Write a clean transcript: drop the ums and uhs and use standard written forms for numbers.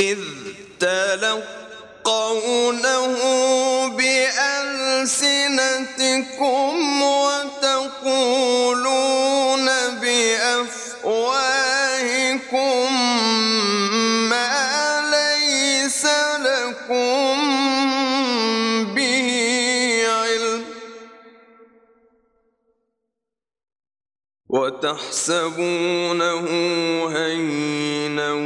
إذ تلقونه بألسنتكم وتقولون بأفواهكم ما ليس لكم به علم وتحسبونه هينا